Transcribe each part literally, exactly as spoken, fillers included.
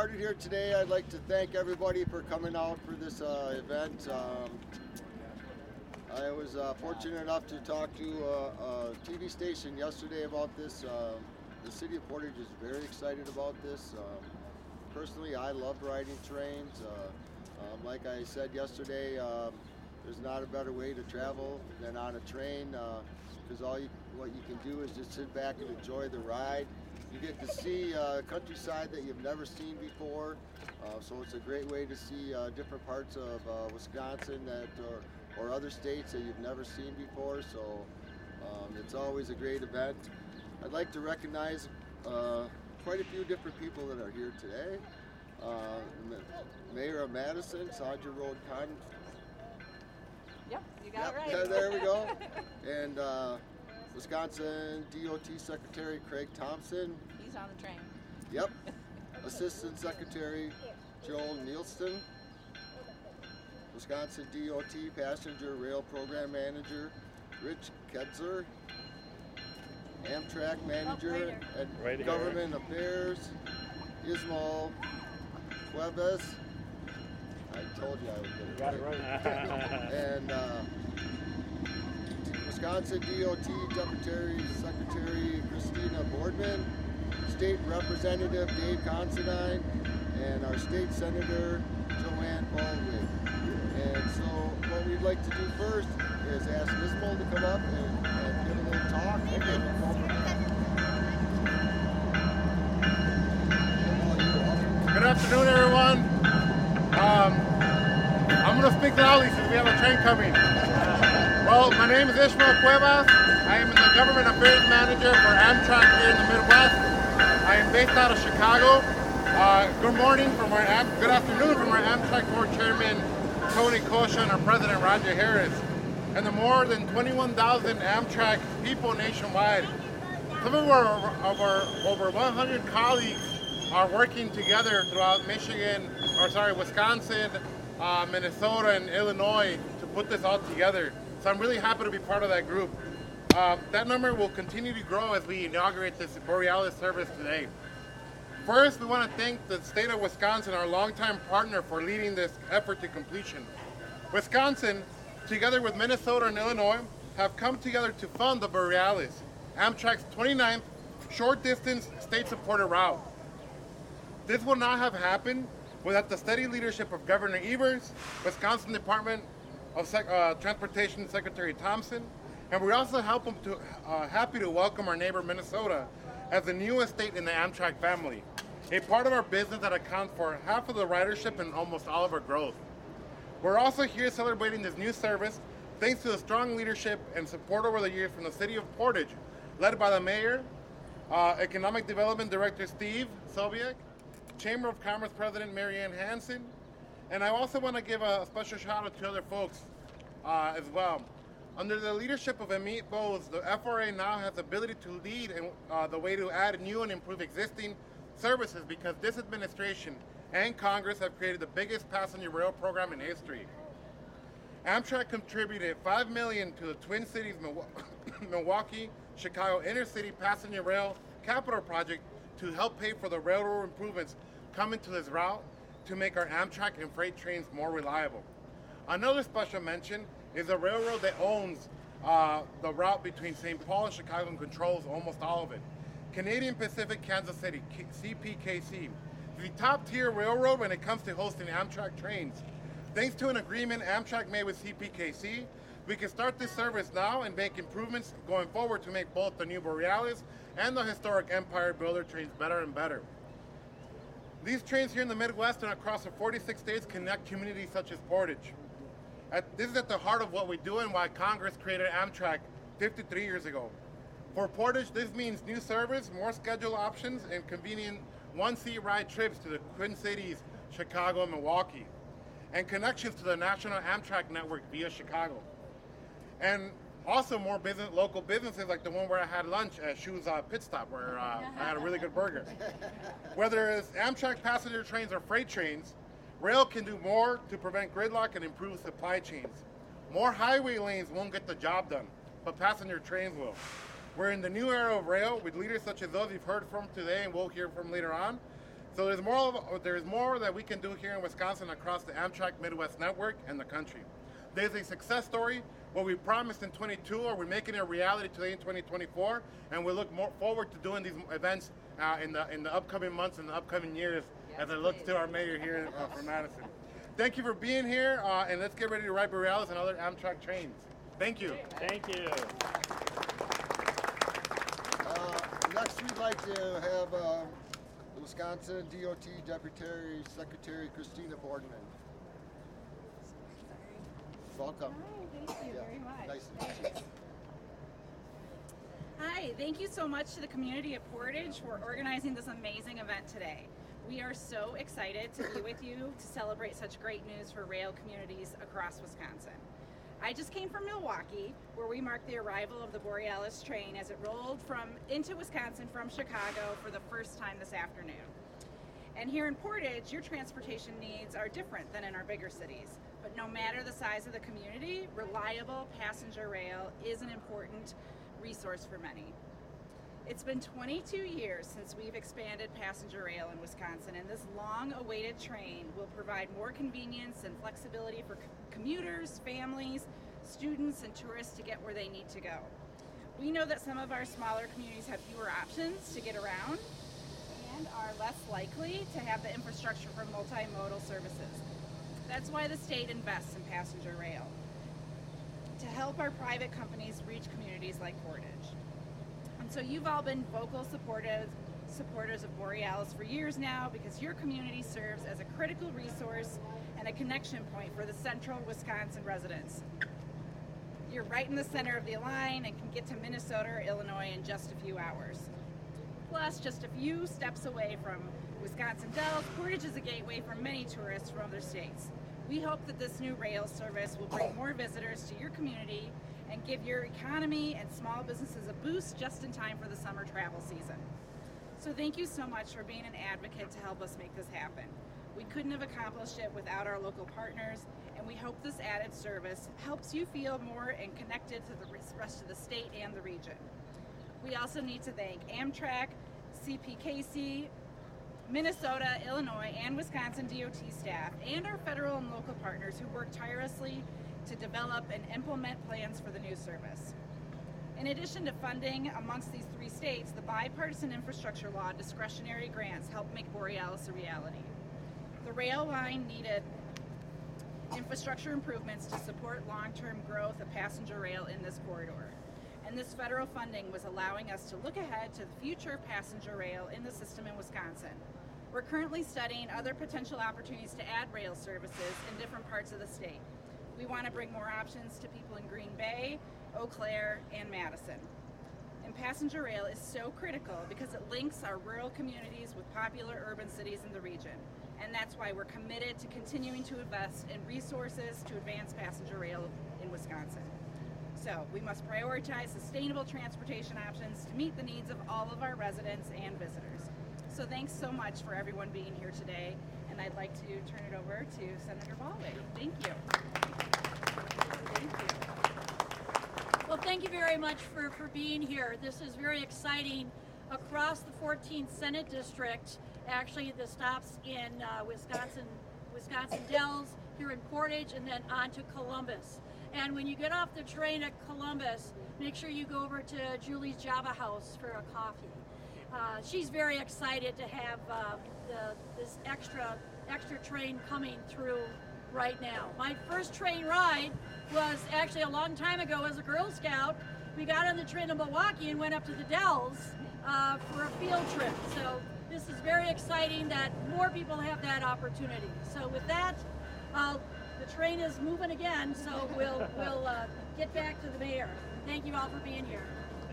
started here today, I'd like to thank everybody for coming out for this uh, event. Um, I was uh, fortunate enough to talk to a, a T V station yesterday about this. Uh, the city of Portage is very excited about this. Um, personally, I love riding trains. Uh, um, like I said yesterday, um, there's not a better way to travel than on a train, because uh, all you, what you can do is just sit back and enjoy the ride. You get to see uh, countryside that you've never seen before, uh, so it's a great way to see uh, different parts of uh, Wisconsin that, or, or other states that you've never seen before. So um, it's always a great event. I'd like to recognize uh, quite a few different people that are here today. Uh, Mayor of Madison, Sandra Road Con. Yep, you got Yep, it right. there we go. And uh, Wisconsin D O T Secretary Craig Thompson. He's on the train. Yep. Assistant Secretary Joel Nielsen. Wisconsin D O T Passenger Rail Program Manager Rich Kedzer. Amtrak Manager oh, and right Government Affairs Ismael Cuevas. I told you I would get it Got right. it right. And uh, Wisconsin D O T Deputy Secretary Christina Boardman, State Representative Dave Considine, and our State Senator Joanne Baldwin. And so what we'd like to do first is ask Ismael to come up and, and give a little talk. And then we'll go from there. Good afternoon, everyone. Um, I'm going to speak loudly since we have a train coming. Well, my name is Ismael Cuevas. I am the Government Affairs Manager for Amtrak here in the Midwest. I am based out of Chicago. Uh, good morning from our Am good afternoon from our Amtrak Board Chairman Tony Kosha and our President Roger Harris, and the more than twenty-one thousand Amtrak people nationwide. Some of our, of our over one hundred colleagues are working together throughout Michigan, or sorry, Wisconsin, uh, Minnesota, and Illinois to put this all together. So I'm really happy to be part of that group. Uh, that number will continue to grow as we inaugurate this Borealis service today. First, we want to thank the state of Wisconsin, our longtime partner, for leading this effort to completion. Wisconsin, together with Minnesota and Illinois, have come together to fund the Borealis, Amtrak's twenty-ninth short-distance state-supported route. This would not have happened without the steady leadership of Governor Evers, Wisconsin Department of Sec uh, Transportation Secretary Thompson, and we also help them to, uh, happy to welcome our neighbor Minnesota as the newest state in the Amtrak family, a part of our business that accounts for half of the ridership and almost all of our growth. We're also here celebrating this new service thanks to the strong leadership and support over the years from the city of Portage, led by the mayor, uh, Economic Development Director Steve Sobiek, Chamber of Commerce President Marianne Hansen, and I also want to give a special shout out to other folks uh, as well. Under the leadership of Amit Bose, the F R A now has the ability to lead in, uh, the way to add new and improve existing services, because this administration and Congress have created the biggest passenger rail program in history. Amtrak contributed five million dollars to the Twin Cities Milwaukee Chicago Intercity Passenger Rail Capital Project to help pay for the railroad improvements coming to this route to make our Amtrak and freight trains more reliable. Another special mention is a railroad that owns uh, the route between Saint Paul and Chicago and controls almost all of it. Canadian Pacific Kansas City, C P K C, the top tier railroad when it comes to hosting Amtrak trains. Thanks to an agreement Amtrak made with C P K C, we can start this service now and make improvements going forward to make both the new Borealis and the historic Empire Builder trains better and better. These trains here in the Midwest and across the forty-six states connect communities such as Portage. At, this is at the heart of what we do and why Congress created Amtrak fifty-three years ago. For Portage, this means new service, more schedule options, and convenient one-seat ride trips to the Twin Cities, Chicago, and Milwaukee, and connections to the national Amtrak network via Chicago. And also more business, local businesses like the one where I had lunch at Shoes uh, Pit Stop, where uh, I had a really good burger. Whether it's Amtrak passenger trains or freight trains, rail can do more to prevent gridlock and improve supply chains. More highway lanes won't get the job done, but passenger trains will. We're in the new era of rail with leaders such as those you've heard from today and we'll hear from later on, So there's more, of, there's more that we can do here in Wisconsin across the Amtrak Midwest Network and the country. There's a success story, what we promised in twenty-two, or we're making it a reality today in twenty twenty-four, and we look more forward to doing these events uh, in the in the upcoming months and the upcoming years, yes, as I look please. to our mayor here uh, from Madison. Thank you for being here, uh, and let's get ready to ride Borealis and other Amtrak trains. Thank you. Thank you. Uh, next, we'd like to have uh, the Wisconsin D O T Deputy Secretary Christina Boardman. Welcome. Hi, thank you yeah. very much. Nice to meet you. Hi, thank you so much to the community of Portage for organizing this amazing event today. We are so excited to be with you to celebrate such great news for rail communities across Wisconsin. I just came from Milwaukee, where we marked the arrival of the Borealis train as it rolled from into Wisconsin from Chicago for the first time this afternoon. And here in Portage, your transportation needs are different than in our bigger cities. But no matter the size of the community, reliable passenger rail is an important resource for many. It's been twenty-two years since we've expanded passenger rail in Wisconsin, and this long-awaited train will provide more convenience and flexibility for commuters, families, students, and tourists to get where they need to go. We know that some of our smaller communities have fewer options to get around and are less likely to have the infrastructure for multimodal services. That's why the state invests in passenger rail, to help our private companies reach communities like Portage. And so you've all been vocal supportive, supporters of Borealis for years now, because your community serves as a critical resource and a connection point for the central Wisconsin residents. You're right in the center of the line and can get to Minnesota or Illinois in just a few hours. Plus, just a few steps away from Wisconsin Dells, Portage is a gateway for many tourists from other states. We hope that this new rail service will bring more visitors to your community and give your economy and small businesses a boost just in time for the summer travel season. So thank you so much for being an advocate to help us make this happen. We couldn't have accomplished it without our local partners, and we hope this added service helps you feel more and connected to the rest of the state and the region. We also need to thank Amtrak, C P K C, Minnesota, Illinois, and Wisconsin D O T staff, and our federal and local partners who work tirelessly to develop and implement plans for the new service. In addition to funding amongst these three states, the bipartisan infrastructure law discretionary grants help make Borealis a reality. The rail line needed infrastructure improvements to support long-term growth of passenger rail in this corridor. And this federal funding was allowing us to look ahead to the future of passenger rail in the system in Wisconsin. We're currently studying other potential opportunities to add rail services in different parts of the state. We want to bring more options to people in Green Bay, Eau Claire, and Madison. And passenger rail is so critical because it links our rural communities with popular urban cities in the region. And that's why we're committed to continuing to invest in resources to advance passenger rail in Wisconsin. So we must prioritize sustainable transportation options to meet the needs of all of our residents and visitors. So thanks so much for everyone being here today, and I'd like to turn it over to Senator Ballweg. Thank you. Thank you. Well, thank you very much for, for being here. This is very exciting. Across the fourteenth Senate District, actually the stops in uh, Wisconsin, Wisconsin Dells, here in Portage, and then on to Columbus. And when you get off the train at Columbus, make sure you go over to Julie's Java House for a coffee. Uh, she's very excited to have uh, the, this extra extra train coming through right now. My first train ride was actually a long time ago as a Girl Scout. We got on the train in Milwaukee and went up to the Dells uh, for a field trip. So this is very exciting that more people have that opportunity. So with that, uh, the train is moving again, so we'll, we'll uh, get back to the mayor. Thank you all for being here.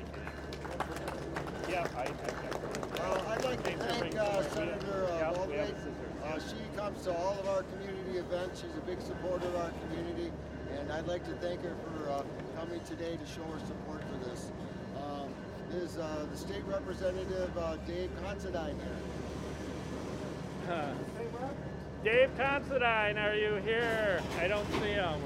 Yeah, I, I, Well, I'd like to thank uh, Senator uh, Ballweg. Uh, she comes to all of our community events. She's a big supporter of our community, and I'd like to thank her for uh, coming today to show her support for this. Um, is uh, the state representative uh, Dave Considine here? Huh. Dave Considine, are you here? I don't see him.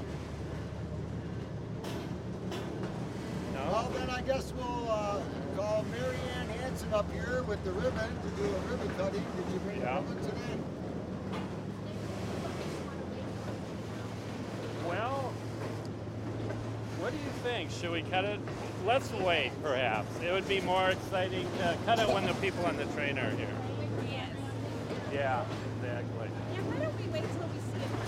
No? Well, then I guess we'll uh, call Mary Ann Hanson. Jensen up here with the ribbon to do a ribbon cutting. Did you bring Yeah. a ribbon today? Well, what do you think? Should we cut it? Let's wait, perhaps. It would be more exciting to cut it when the people on the train are here. Yes. Yeah, exactly. Yeah, why don't we wait till we see it